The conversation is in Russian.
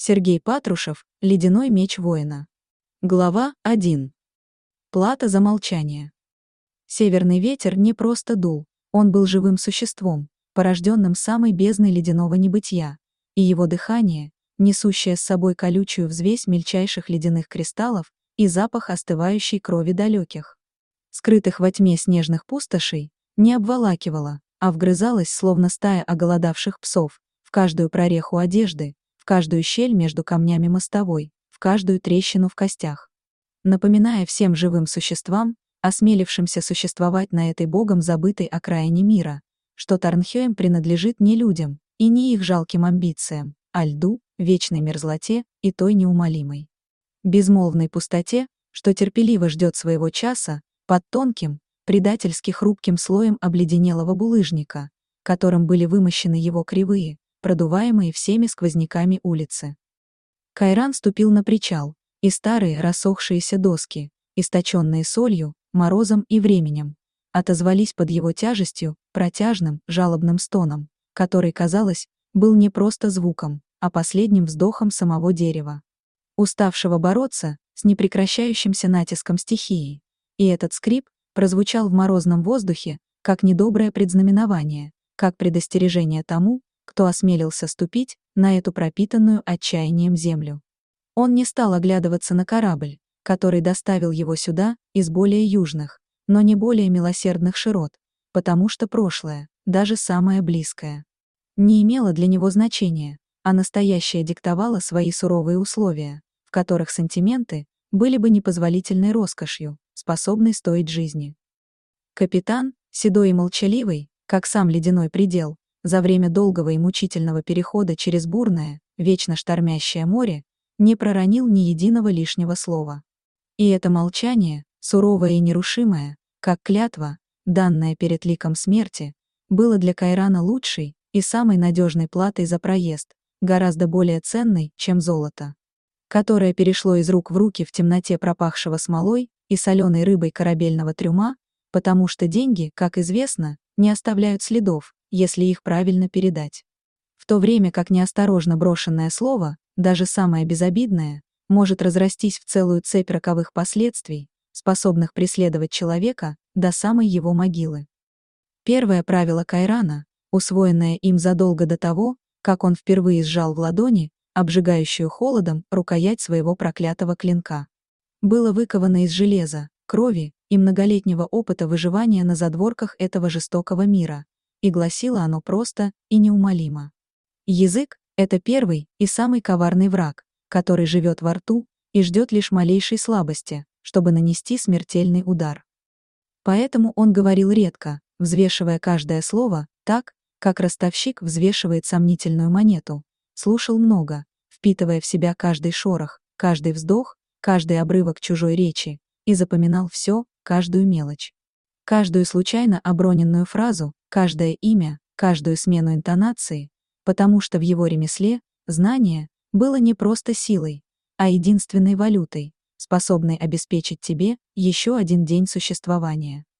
Сергей Патрушев, «Ледяной меч воина». Глава 1. Плата за молчание. Северный ветер не просто дул, он был живым существом, порожденным самой бездной ледяного небытия, и его дыхание, несущее с собой колючую взвесь мельчайших ледяных кристаллов и запах остывающей крови далеких, скрытых во тьме снежных пустошей, не обволакивало, а вгрызалось, словно стая оголодавших псов, в каждую прореху одежды, в каждую щель между камнями мостовой, в каждую трещину в костях, напоминая всем живым существам, осмелившимся существовать на этой богом забытой окраине мира, что Тарнхёем принадлежит не людям и не их жалким амбициям, а льду, вечной мерзлоте и той неумолимой безмолвной пустоте, что терпеливо ждет своего часа под тонким, предательски хрупким слоем обледенелого булыжника, которым были вымощены его кривые, продуваемые всеми сквозняками улицы. Кайран ступил на причал, и старые рассохшиеся доски, источенные солью, морозом и временем, отозвались под его тяжестью протяжным, жалобным стоном, который, казалось, был не просто звуком, а последним вздохом самого дерева, уставшего бороться с непрекращающимся натиском стихии. И этот скрип прозвучал в морозном воздухе, как недоброе предзнаменование, как предостережение тому, кто осмелился ступить на эту пропитанную отчаянием землю. Он не стал оглядываться на корабль, который доставил его сюда из более южных, но не более милосердных широт, потому что прошлое, даже самое близкое, не имело для него значения, а настоящее диктовало свои суровые условия, в которых сантименты были бы непозволительной роскошью, способной стоить жизни. Капитан, седой и молчаливый, как сам ледяной предел, за время долгого и мучительного перехода через бурное, вечно штормящее море, не проронил ни единого лишнего слова. И это молчание, суровое и нерушимое, как клятва, данная перед ликом смерти, было для Кайрана лучшей и самой надежной платой за проезд, гораздо более ценной, чем золото, которое перешло из рук в руки в темноте пропахшего смолой и соленой рыбой корабельного трюма, потому что деньги, как известно, не оставляют следов, если их правильно передать. В то время как неосторожно брошенное слово, даже самое безобидное, может разрастись в целую цепь роковых последствий, способных преследовать человека до самой его могилы. Первое правило Кайрана, усвоенное им задолго до того, как он впервые сжал в ладони обжигающую холодом рукоять своего проклятого клинка, было выковано из железа, крови и многолетнего опыта выживания на задворках этого жестокого мира, и гласило оно просто и неумолимо. Язык — это первый и самый коварный враг, который живет во рту и ждет лишь малейшей слабости, чтобы нанести смертельный удар. Поэтому он говорил редко, взвешивая каждое слово так, как ростовщик взвешивает сомнительную монету, слушал много, впитывая в себя каждый шорох, каждый вздох, каждый обрывок чужой речи, и запоминал все, каждую мелочь, каждую случайно оброненную фразу, каждое имя, каждую смену интонации, потому что в его ремесле знание было не просто силой, а единственной валютой, способной обеспечить тебе еще один день существования.